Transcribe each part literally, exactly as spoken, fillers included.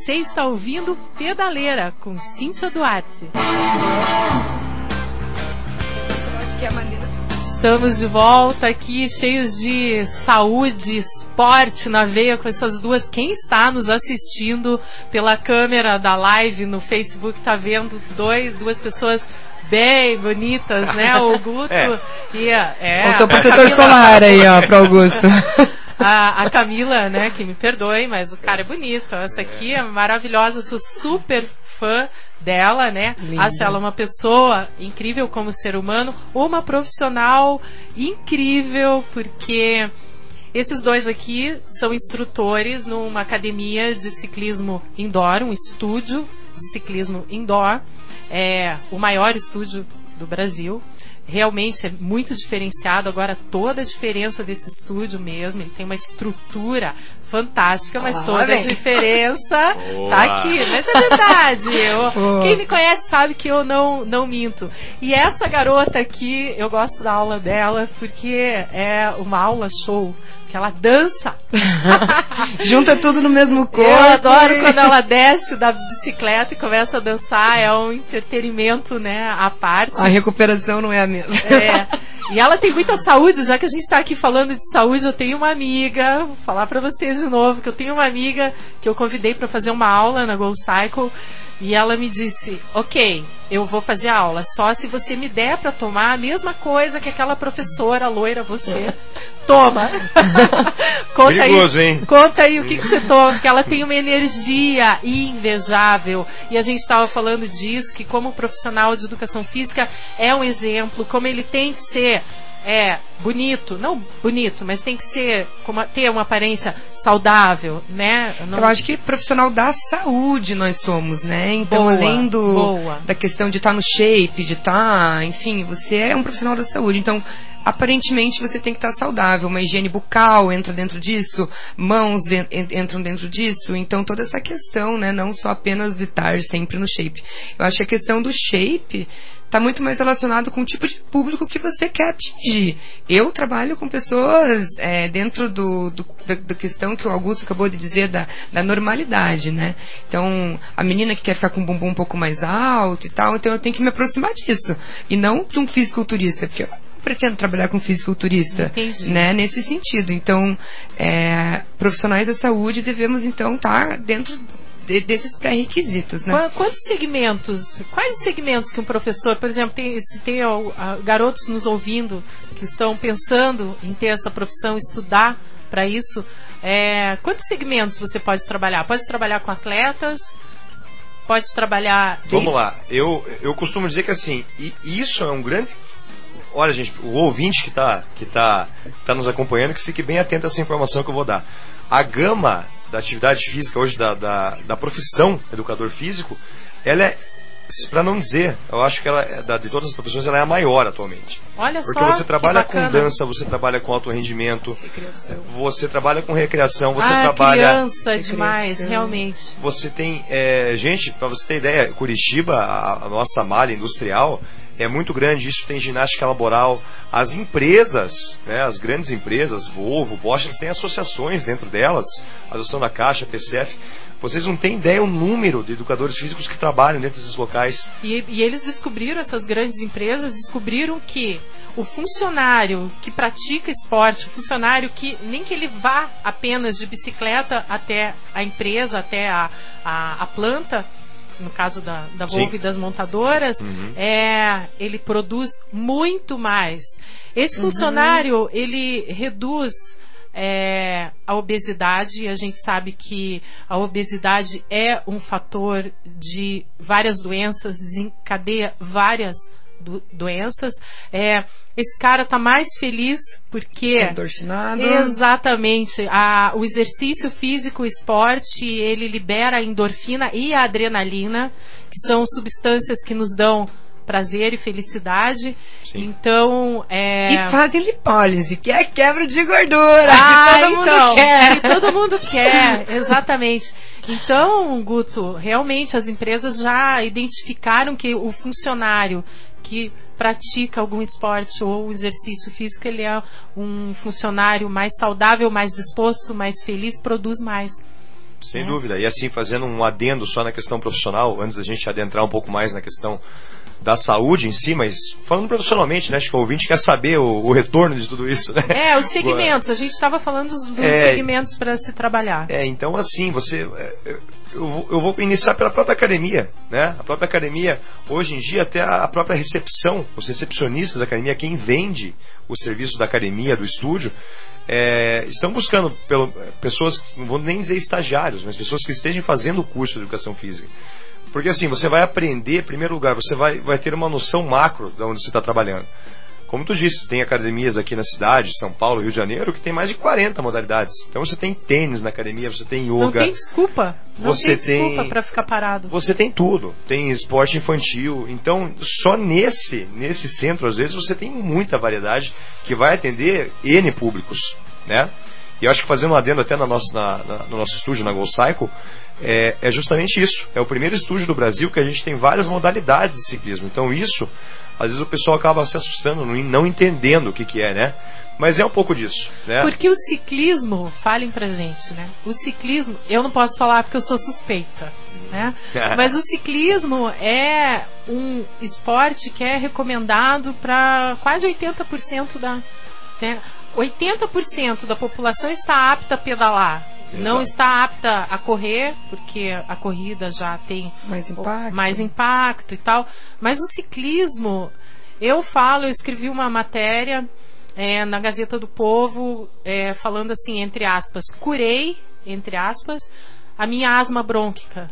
Você está ouvindo Pedaleira com Cíntia Duarte. Eu acho que é a maneira. Estamos de volta aqui, cheios de saúde, esporte na veia com essas duas. Quem está nos assistindo pela câmera da live no Facebook está vendo dois, duas pessoas bem bonitas, né? O Guto é. e a, é, o seu protetor solar aí, ó, pro Augusto. A, a Camila, né, que me perdoe, mas o cara é bonito. Essa aqui é maravilhosa, eu sou super fã dela, né? Linda. Acho ela uma pessoa incrível como ser humano, uma profissional incrível, porque esses dois aqui são instrutores numa academia de ciclismo indoor, um estúdio de ciclismo indoor, é o maior estúdio do Brasil. Realmente é muito diferenciado. Agora toda a diferença desse estúdio mesmo, ele tem uma estrutura fantástica, mas ah, toda bem. a diferença Boa. tá aqui, mas é verdade. Eu, quem me conhece sabe que eu não, não minto. E essa garota aqui, eu gosto da aula dela porque é uma aula show, que ela dança. Junta tudo no mesmo corpo. Eu adoro quando ela desce da bicicleta e começa a dançar. É um entretenimento, né, à parte. A recuperação não é a mesma. É. E ela tem muita saúde. Já que a gente está aqui falando de saúde, eu tenho uma amiga, vou falar para vocês de novo, que eu tenho uma amiga que eu convidei para fazer uma aula na Go Cycle. E ela me disse, ok, eu vou fazer a aula, só se você me der para tomar a mesma coisa que aquela professora loira, você toma. Conta Perigoso, aí, hein? Conta aí o que, que você toma, porque ela tem uma energia invejável. E a gente estava falando disso, que como profissional de educação física é um exemplo, como ele tem que ser é bonito, não bonito, mas tem que ser, como, ter uma aparência saudável, né? Não... Eu acho que profissional da saúde nós somos, né? Então, boa, além do, boa. da questão de estar no shape, de estar, enfim, você é um profissional da saúde. Então, aparentemente você tem que estar saudável. Uma higiene bucal entra dentro disso, mãos de, entram dentro disso. Então, toda essa questão, né? Não só apenas de estar sempre no shape. Eu acho que a questão do shape está muito mais relacionado com o tipo de público que você quer atingir. Eu trabalho com pessoas é, dentro do, do, da, da questão que o Augusto acabou de dizer da, da normalidade, né? Então, a menina que quer ficar com o bumbum um pouco mais alto e tal, então eu tenho que me aproximar disso. E não de um fisiculturista, porque eu pretendo trabalhar com fisiculturista, Entendi. né? Nesse sentido. Então, é, profissionais da saúde devemos, então, estar dentro De, desses pré-requisitos, né? Quantos segmentos, quais segmentos que um professor, por exemplo, tem, se tem ó, garotos nos ouvindo que estão pensando em ter essa profissão, estudar para isso, é, quantos segmentos você pode trabalhar? Pode trabalhar com atletas? Pode trabalhar... Vamos lá, eu, eu costumo dizer que assim, e isso é um grande... Olha, gente, o ouvinte que está que tá, tá nos acompanhando, que fique bem atento a essa informação que eu vou dar. A gama da atividade física hoje, da, da, da profissão educador físico, ela é, para não dizer, eu acho que ela, de todas as profissões, ela é a maior atualmente. Olha Porque só, você trabalha que com dança, você trabalha com alto rendimento, recreação. Você trabalha com recreação, você ah, trabalha... criança demais, realmente. Você tem, é, gente, para você ter ideia, Curitiba, a, a nossa malha industrial, é muito grande. Isso tem ginástica laboral. As empresas, né, as grandes empresas, Volvo, Bosch, eles têm associações dentro delas, a Associação da Caixa, T C F. Vocês não têm ideia o número de educadores físicos que trabalham dentro desses locais. E, e eles descobriram, essas grandes empresas descobriram que o funcionário que pratica esporte, o funcionário que nem que ele vá apenas de bicicleta até a empresa, até a, a, a planta, no caso da, da Volvo Sim. e das montadoras, uhum. é, ele produz muito mais. Esse funcionário, uhum. ele reduz é, a obesidade. A gente sabe que a obesidade é um fator de várias doenças, desencadeia várias do, doenças. É, esse cara está mais feliz porque... endorfinado. Exatamente. A, o exercício físico, o esporte, ele libera a endorfina e a adrenalina, que são substâncias que nos dão prazer e felicidade. Sim. Então, é... E fazem lipólise, que é quebra de gordura, ah, que todo então, mundo quer. Que todo mundo quer, exatamente. Então, Guto, realmente as empresas já identificaram que o funcionário que pratica algum esporte ou exercício físico, ele é um funcionário mais saudável, mais disposto, mais feliz, produz mais. sem né? dúvida. E assim, fazendo um adendo só na questão profissional, antes da gente adentrar um pouco mais na questão da saúde em si, mas falando profissionalmente, né? Acho que o ouvinte quer saber o, o retorno de tudo isso, né? É, os segmentos. A gente estava falando dos, dos é, segmentos para se trabalhar. É, então assim, você... Eu vou, eu vou iniciar pela própria academia, né? A própria academia, hoje em dia, até a própria recepção, os recepcionistas da academia, quem vende o serviço da academia, do estúdio, é, estão buscando pelo, pessoas, não vou nem dizer estagiários, mas pessoas que estejam fazendo o curso de educação física. Porque assim, você vai aprender, em primeiro lugar, você vai, vai ter uma noção macro de onde você está trabalhando. Como tu disse, tem academias aqui na cidade, São Paulo, Rio de Janeiro, que tem mais de quarenta modalidades. Então você tem tênis na academia, você tem yoga. Não tem desculpa. Não você tem desculpa tem, para ficar parado. Você tem tudo. Tem esporte infantil. Então, só nesse, nesse centro, às vezes, você tem muita variedade que vai atender N públicos, né? E eu acho que fazendo um adendo até na nossa, na, na, no nosso estúdio, na Go Cycle, é, é justamente isso. É o primeiro estúdio do Brasil que a gente tem várias modalidades de ciclismo. Então isso, às vezes o pessoal acaba se assustando, não entendendo o que, que é, né? Mas é um pouco disso, né? Porque o ciclismo, falem pra gente, né? O ciclismo, eu não posso falar porque eu sou suspeita, né? Mas o ciclismo é um esporte que é recomendado para quase oitenta por cento da... Né? oitenta por cento da população está apta a pedalar. Exato. Não está apta a correr, porque a corrida já tem mais impacto. mais impacto e tal. Mas o ciclismo, eu falo, eu escrevi uma matéria é, na Gazeta do Povo, é, falando assim, entre aspas, curei, entre aspas, a minha asma brônquica.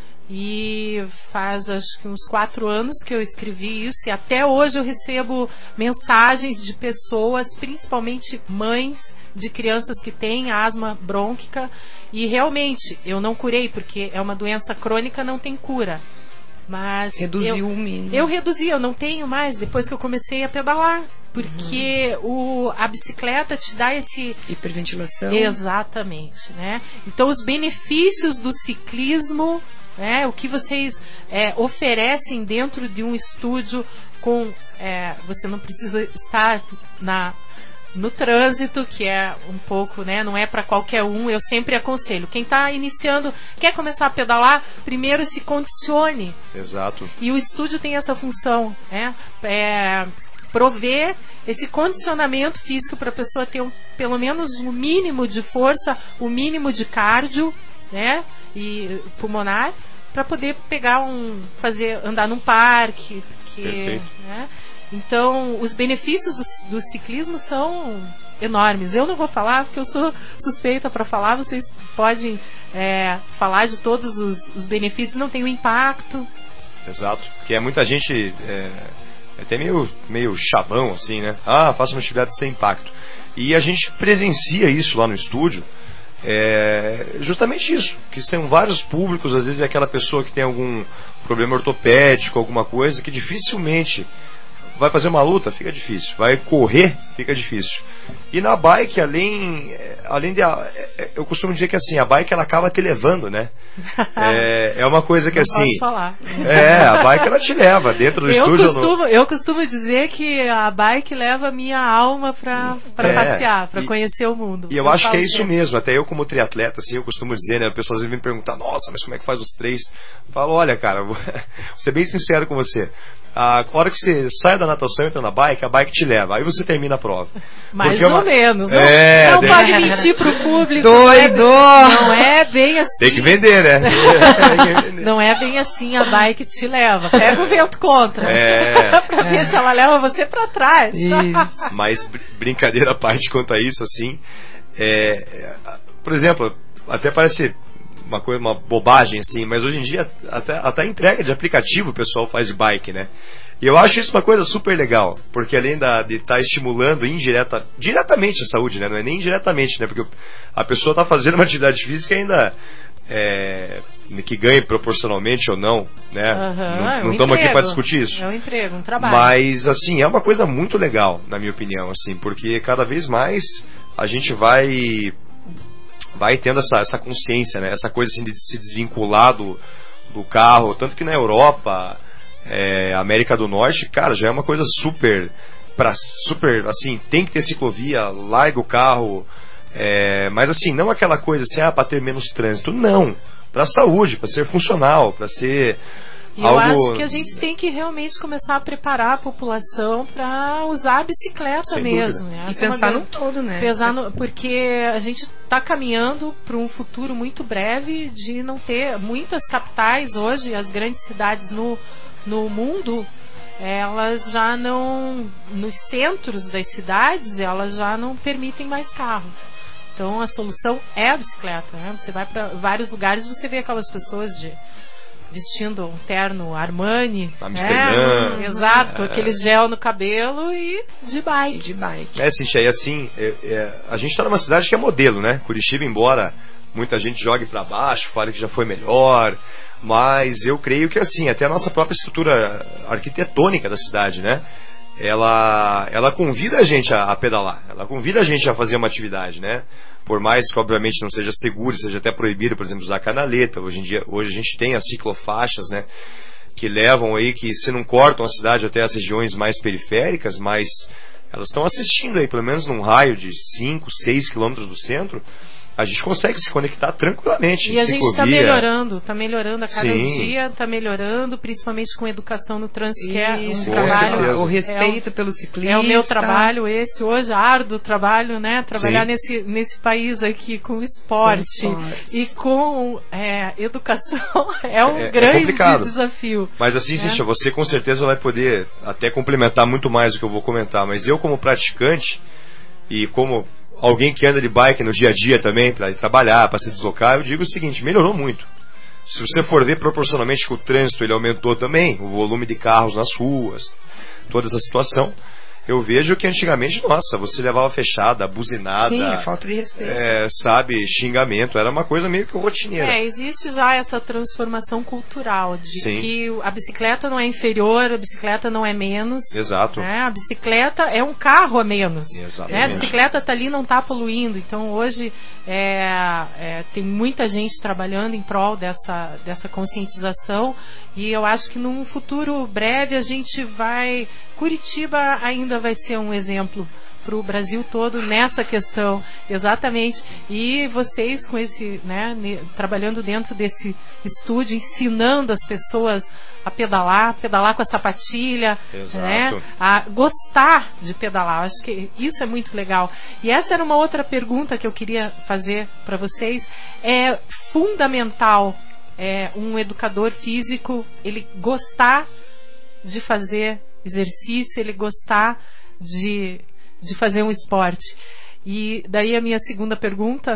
E faz acho que uns quatro anos que eu escrevi isso, e até hoje eu recebo mensagens de pessoas, principalmente mães de crianças que têm asma brônquica, e realmente eu não curei, porque é uma doença crônica, não tem cura. Mas reduziu eu, o mínimo. Eu reduzi, eu não tenho mais depois que eu comecei a pedalar. Porque uhum. o, a bicicleta te dá esse... hiperventilação. Exatamente, né? Então os benefícios do ciclismo, né, o que vocês é, oferecem dentro de um estúdio com... É, você não precisa estar na... no trânsito, que é um pouco, né, não é para qualquer um. Eu sempre aconselho, quem está iniciando, quer começar a pedalar, primeiro se condicione. Exato. E o estúdio tem essa função, né, é, prover esse condicionamento físico para a pessoa ter um, pelo menos o um mínimo de força, o um mínimo de cardio, né, e pulmonar, para poder pegar um, fazer, andar num parque, porque, né, então, os benefícios do, do ciclismo são enormes. Eu não vou falar porque eu sou suspeita para falar. Vocês podem é, falar de todos os, os benefícios. Não tem o impacto. Exato. Porque é muita gente é, é até meio, meio chavão, assim, né? Ah, faço uma atividade sem impacto. E a gente presencia isso lá no estúdio. É justamente isso, que são vários públicos. Às vezes é aquela pessoa que tem algum problema ortopédico, alguma coisa que dificilmente... vai fazer uma luta, fica difícil. Vai correr, fica difícil. E na bike, além, além de... Eu costumo dizer que assim, a bike ela acaba te levando, né? É, é uma coisa que não assim... Posso falar. É, a bike ela te leva dentro do eu estúdio. Costumo, no... Eu costumo dizer que a bike leva a minha alma pra, pra é, passear, pra e, conhecer o mundo. E eu, eu acho que é isso sempre. mesmo. Até eu como triatleta, assim, eu costumo dizer, né? As pessoas às vezes me perguntam, nossa, mas como é que faz os três? Eu falo, olha, cara, vou ser bem sincero com você. A hora que você sai da natação e entra na bike, a bike te leva. Aí você termina a prova. Mais Porque ou é uma... menos. Não, é, não tem... pode mentir pro público. Doido! Não é bem assim. Tem que vender, né? Não é bem assim, a bike te leva. Pega o vento contra. É. pra ver é. se ela leva você pra trás. Mas br- brincadeira à parte quanto a isso, assim. É, por exemplo, até parece... uma coisa, uma bobagem assim, mas hoje em dia até, até a entrega de aplicativo o pessoal faz de bike, né? E eu acho isso uma coisa super legal, porque além da, de estar tá estimulando indireta, diretamente a saúde, né? Não é nem indiretamente, né? Porque a pessoa está fazendo uma atividade física ainda é, que ganhe proporcionalmente ou não, né? Uhum, não estamos aqui para discutir isso. É um emprego, um trabalho. Mas assim, é uma coisa muito legal, na minha opinião, assim, porque cada vez mais a gente vai vai tendo essa, essa consciência, né? Essa coisa assim de se desvincular do, do carro, tanto que na Europa, é, América do Norte, cara, já é uma coisa super, pra, super, assim, tem que ter ciclovia, larga o carro, É, mas assim, não aquela coisa assim, ah, para ter menos trânsito. Não. Para a saúde, para ser funcional, para ser E algo... eu acho que a gente tem que realmente começar a preparar a população para usar a bicicleta Sem mesmo. dúvida. Essa E é uma pensar grande- no todo, né? Pesar no- porque a gente está caminhando para um futuro muito breve de não ter muitas capitais hoje, as grandes cidades no, no mundo, elas já não, nos centros das cidades, elas já não permitem mais carros. Então a solução é a bicicleta, né? Você vai para vários lugares, você vê aquelas pessoas de vestindo um terno Armani, Amsterdã. né? Exato, É. aquele gel no cabelo e de E bike. de bike. É, Cintia, e assim, é, é, a gente está numa cidade que é modelo, né? Curitiba, embora muita gente jogue para baixo, fale que já foi melhor, mas eu creio que assim, até a nossa própria estrutura arquitetônica da cidade, né? Ela, ela convida a gente a, a pedalar, ela convida a gente a fazer uma atividade, né? Por mais que obviamente não seja seguro, seja até proibido, por exemplo, usar canaleta. Hoje em dia, hoje a gente tem as ciclofaixas, né? Que levam aí, que se não cortam a cidade até as regiões mais periféricas, mas elas estão assistindo aí, pelo menos num raio de cinco, seis quilômetros do centro, a gente consegue se conectar tranquilamente. E a gente está Ciclovia. melhorando, está melhorando a cada Sim. dia, está melhorando, principalmente com educação no trânsito, que é um Isso, com trabalho. certeza. o respeito é pelo o, ciclista. é o meu trabalho esse hoje, árduo trabalho, né? Trabalhar Sim. nesse, nesse país aqui com esporte, Com esporte. e com é, educação é um É- é grande complicado. desafio. Mas assim, Cintia, você com certeza vai poder até complementar muito mais do que eu vou comentar. Mas eu, como praticante e como alguém que anda de bike no dia a dia também, para ir trabalhar, para se deslocar, eu digo o seguinte: melhorou muito. Se você for ver proporcionalmente que o trânsito ele aumentou também, o volume de carros nas ruas, toda essa situação, eu vejo que antigamente, nossa, você levava fechada, buzinada, Sim, é falta de respeito. é, sabe, xingamento, era uma coisa meio que rotineira. É, existe já essa transformação cultural de Sim. que a bicicleta não é inferior, a bicicleta não é menos. Exato. Né? A bicicleta é um carro a menos. Exatamente. Né? A bicicleta está ali, não está poluindo. Então hoje é, é, tem muita gente trabalhando em prol dessa, dessa conscientização, e eu acho que num futuro breve a gente vai... Curitiba ainda vai ser um exemplo para o Brasil todo nessa questão, exatamente. E vocês com esse, né, ne- trabalhando dentro desse estúdio, ensinando as pessoas a pedalar, pedalar com a sapatilha, Exato. né, a gostar de pedalar. Acho que isso é muito legal. E essa era uma outra pergunta que eu queria fazer para vocês. É fundamental é, um educador físico ele gostar de fazer exercício, ele gostar de, de fazer um esporte. E daí a minha segunda pergunta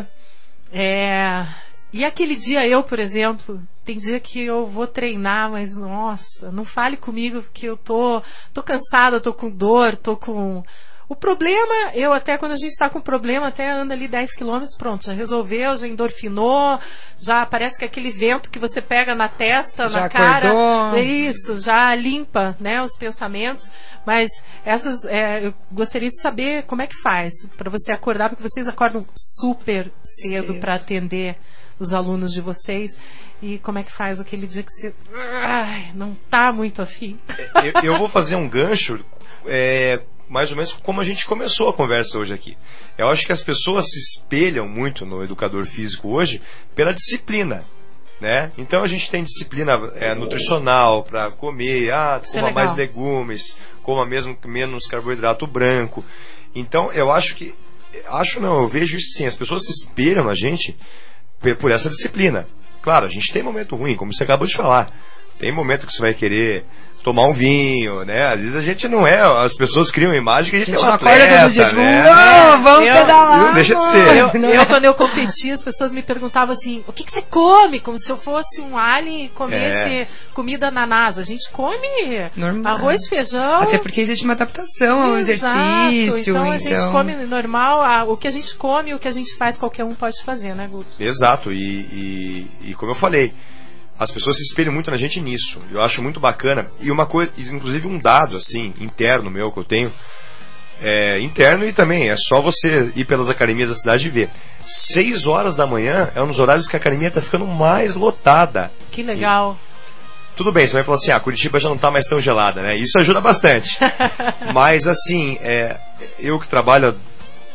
é: e aquele dia eu, por exemplo, tem dia que eu vou treinar, mas nossa, não fale comigo porque eu tô, tô cansada, tô com dor, tô com... O problema, eu até quando a gente está com problema, até anda ali dez quilômetros, pronto, já resolveu, já endorfinou, já parece que aquele vento que você pega na testa, Já na cara, acordou. é isso, já limpa, né, os pensamentos. Mas essas, é, eu gostaria de saber como é que faz para você acordar, porque vocês acordam super cedo Cedo. para atender os alunos de vocês. E como é que faz aquele dia que você ai, não tá muito afim? eu, eu vou fazer um gancho, é, mais ou menos como a gente começou a conversa hoje aqui. Eu acho que as pessoas se espelham muito no educador físico hoje pela disciplina, né? Então a gente tem disciplina é, nutricional para comer, ah, Isso é coma legal. mais legumes, coma mesmo menos carboidrato branco. Então eu acho que, acho não, eu vejo isso sim, as pessoas se espelham na gente por por essa disciplina. Claro, a gente tem momento ruim, como você acabou de falar. Tem momento que você vai querer tomar um vinho, né? Às vezes a gente não é, as pessoas criam a imagem que a gente, A gente é um não acorda atleta, todo dia, tipo, né? "Uou, vamos Eu- pedalar. não deixa de ser. Eu, Não eu, é? quando eu competi, as pessoas me perguntavam assim: o que, que você come? Como se eu fosse um alien e comesse É. comida na NASA. A gente come Normal. arroz, feijão. Até porque existe uma adaptação ao Exato. exercício. Então a gente come normal, a- o que a gente come e o que a gente faz, qualquer um pode fazer, né, Guto? Exato, e, e, e como eu falei, as pessoas se espelham muito na gente nisso. Eu acho muito bacana. E uma coisa, inclusive um dado assim, interno meu que eu tenho, é, interno e também é só você ir pelas academias da cidade e ver. Seis horas da manhã é um dos horários que a academia está ficando mais lotada. Que legal. Tudo bem, você vai falar assim, ah, Curitiba já não está mais tão gelada, né? Isso ajuda bastante. Mas assim, é, eu que trabalho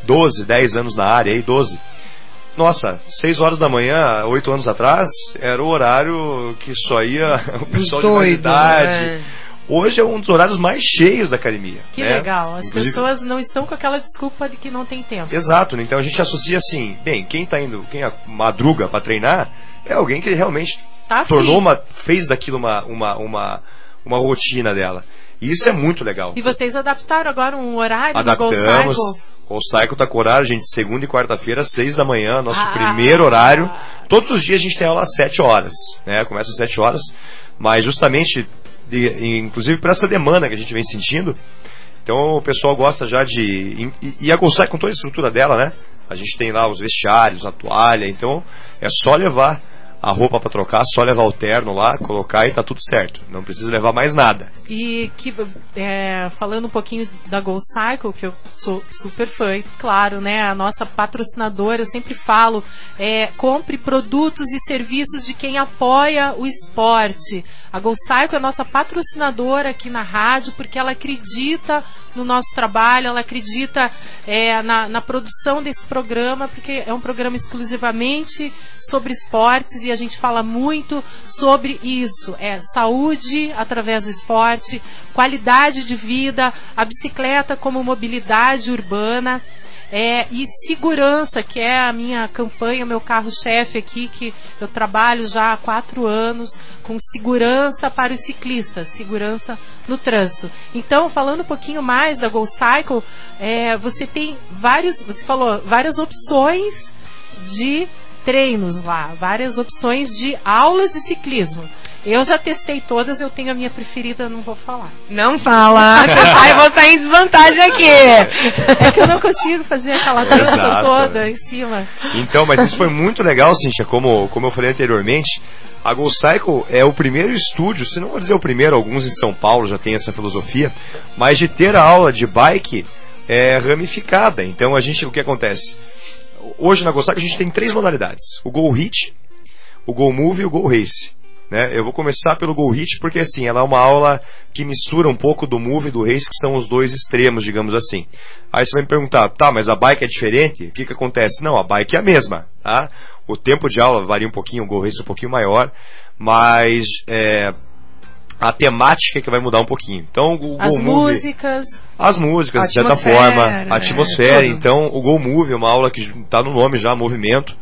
doze, dez anos na área, aí doze. Nossa, seis horas da manhã, oito anos atrás, era o horário que só ia o pessoal Doido, de idade. é. Hoje é um dos horários mais cheios da academia. Que né? legal. As Inclusive, pessoas não estão com aquela desculpa de que não tem tempo. Exato, então a gente associa assim, bem, quem tá indo, quem madruga para treinar, é alguém que realmente Tá tornou afim. uma, fez daquilo uma, uma, uma, uma rotina dela. E isso é muito legal. E vocês adaptaram agora um horário Adaptamos. no Go Cycle? O Cycle tá com horário, gente, segunda e quarta-feira, seis da manhã, nosso Ah. primeiro horário. Todos os dias a gente tem aula às sete horas, né? Começa às sete horas, mas justamente, de, inclusive por essa demanda que a gente vem sentindo, então o pessoal gosta já de... E, e a Go Cycle, com toda a estrutura dela, né? A gente tem lá os vestiários, a toalha, então é só levar a roupa para trocar, só levar o terno lá, colocar e tá tudo certo. Não precisa levar mais nada. E que, é, falando um pouquinho da Go Cycle, que eu sou super fã, claro, né? A nossa patrocinadora, eu sempre falo, é, compre produtos e serviços de quem apoia o esporte. A Go Cycle é a nossa patrocinadora aqui na rádio, porque ela acredita no nosso trabalho, ela acredita é, na, na produção desse programa, porque é um programa exclusivamente sobre esportes e a gente fala muito sobre isso, é saúde através do esporte, qualidade de vida, a bicicleta como mobilidade urbana, é, e segurança, que é a minha campanha, o meu carro-chefe aqui, que eu trabalho já há quatro anos com segurança para os ciclistas, segurança no trânsito. Então, falando um pouquinho mais da Go Cycle, é, você tem vários, você falou, várias opções de treinos lá, várias opções de aulas de ciclismo. Eu já testei todas, eu tenho a minha preferida, não vou falar. Não fala, aí eu vou estar em desvantagem aqui. É que eu não consigo fazer aquela dança Exato. toda em cima. Então, mas isso foi muito legal, Cíntia, como, como eu falei anteriormente. A Go Cycle é o primeiro estúdio, se não vou dizer o primeiro, alguns em São Paulo já tem essa filosofia, mas de ter a aula de bike é, ramificada. Então, a gente, o que acontece? Hoje na Go Cycle a gente tem três modalidades: o Go Hit, o Go Move e o Go Race. Né? Eu vou começar pelo Go Hit porque assim, ela é uma aula que mistura um pouco do Move e do Race, que são os dois extremos, digamos assim. Aí você vai me perguntar, tá, mas a bike é diferente? O que que acontece? Não, a bike é a mesma, tá? O tempo de aula varia um pouquinho, o Go Race é um pouquinho maior, mas é, a temática é que vai mudar um pouquinho. Então, o As Go Move, músicas, as músicas, A de certa atmosfera, forma, né? a atmosfera. Tudo. Então, o Go Move é uma aula que está no nome já, movimento.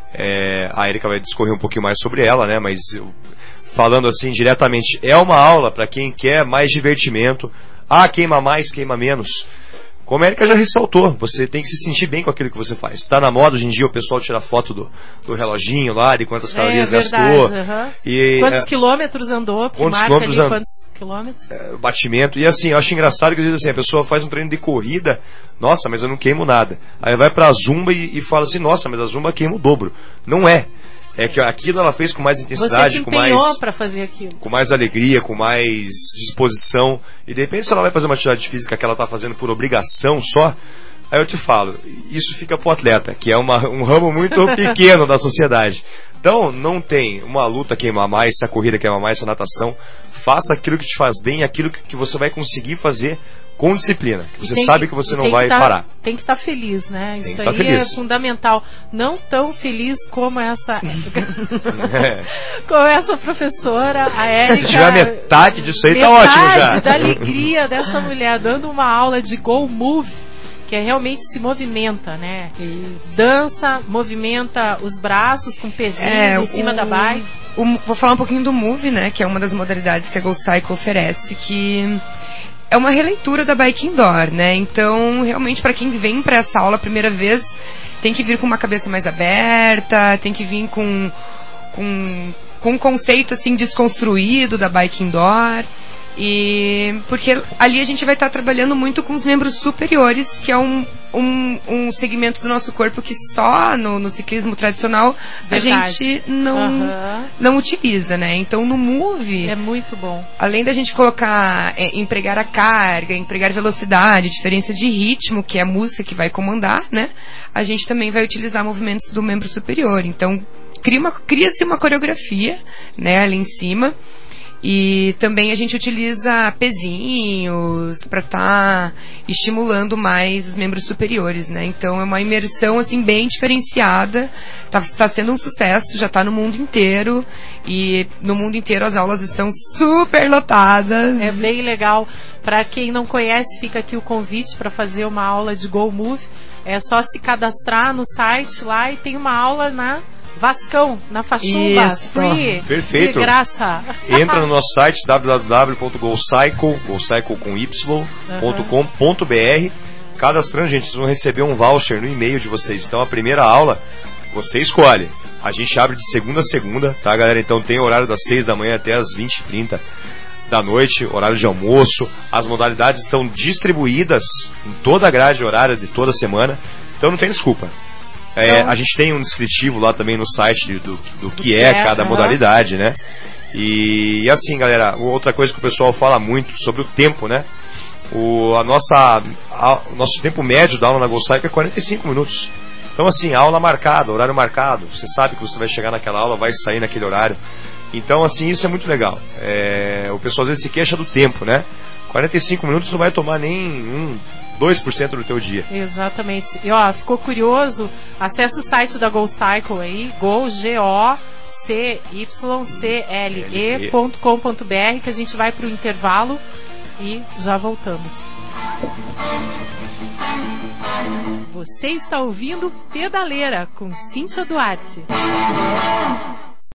É, a Erika vai discorrer um pouquinho mais sobre ela, né? Mas eu, falando assim diretamente, é uma aula para quem quer mais divertimento. Ah, queima mais, queima menos. Como a Erika já ressaltou, você tem que se sentir bem com aquilo que você faz. Está na moda hoje em dia o pessoal tira foto do, do reloginho lá, de quantas calorias é verdade, gastou. uhum. E, quantos é, quilômetros andou, que quantos marca quilômetros ali and- quantos quilômetros. é, batimento. E assim, eu acho engraçado que às vezes assim, a pessoa faz um treino de corrida, nossa, mas eu não queimo nada. Aí vai pra Zumba e, e fala assim, nossa, mas a Zumba queima o dobro. Não é. É que aquilo ela fez com mais Você intensidade, se com mais, empenhou para fazer aquilo. com mais alegria, com mais disposição. E de repente, se ela vai fazer uma atividade física que ela está fazendo por obrigação só, aí eu te falo, isso fica pro atleta, que é uma, um ramo muito pequeno da sociedade. Então, não tem uma luta queimar mais, se a corrida queimar mais, se a natação. Faça aquilo que te faz bem, aquilo que, que você vai conseguir fazer com disciplina. Que você Tem sabe que você não tem vai que tá, parar. Tem que estar feliz, né? Tem Isso que tá aí feliz. é fundamental. Não tão feliz como essa É. como essa professora, a Érica. Se tiver metade disso aí, tá metade ótimo já. da alegria dessa mulher dando uma aula de Go Move, que é realmente se movimenta, né? Dança, movimenta os braços com pezinhos É, em cima o- da bike. o- vou falar um pouquinho do Move, né? Que é uma das modalidades que a Go Cycle oferece, que é uma releitura da bike indoor, né? Então, realmente, para quem vem para essa aula a primeira vez, tem que vir com uma cabeça mais aberta, tem que vir com, com, com um conceito, assim, desconstruído da bike indoor. E porque ali a gente vai estar trabalhando muito com os membros superiores, que é um, um, um segmento do nosso corpo que só no, no ciclismo tradicional Verdade. a gente não, Aham. não utiliza, né? Então no Move, É muito bom. além da gente colocar, é, empregar a carga, empregar velocidade, diferença de ritmo, que é a música que vai comandar, né? A gente também vai utilizar movimentos do membro superior. Então cria uma, cria-se uma coreografia, né, ali em cima. E também a gente utiliza pezinhos para estar tá estimulando mais os membros superiores, né? Então é uma imersão assim bem diferenciada. Tá, tá sendo um sucesso, já tá no mundo inteiro e no mundo inteiro as aulas estão super lotadas. É bem legal. Para quem não conhece, fica aqui o convite para fazer uma aula de Go Move. É só se cadastrar no site lá e tem uma aula na Vascão, na Façumba, free, perfeito. De graça. Entra no nosso site w w w ponto gocycle, gocycle com y, ponto com ponto b r. Cadastrando, gente, vocês vão receber um voucher no e-mail de vocês. Então a primeira aula, você escolhe. A gente abre de segunda a segunda, tá, galera? Então tem horário das seis da manhã até as vinte e trinta da noite, horário de almoço. As modalidades estão distribuídas em toda a grade horária de toda semana. Então não tem desculpa. É, então, a gente tem um descritivo lá também no site do, do, do que é, é cada uhum. modalidade, né? E, e assim, galera, outra coisa que o pessoal fala muito sobre o tempo, né? O, a nossa, a, o nosso tempo médio da aula na GoCycle é quarenta e cinco minutos. Então assim, aula marcada, horário marcado. Você sabe que você vai chegar naquela aula, vai sair naquele horário. Então assim, isso é muito legal. É, o pessoal às vezes se queixa do tempo, né? quarenta e cinco minutos não vai tomar nem um, dois por cento do teu dia. Exatamente. E ó, ficou curioso? Acesse o site da GoCycle aí, go, G O C Y C L E ponto com ponto b r, que a gente vai para o intervalo e já voltamos. Você está ouvindo Pedaleira com Cíntia Duarte.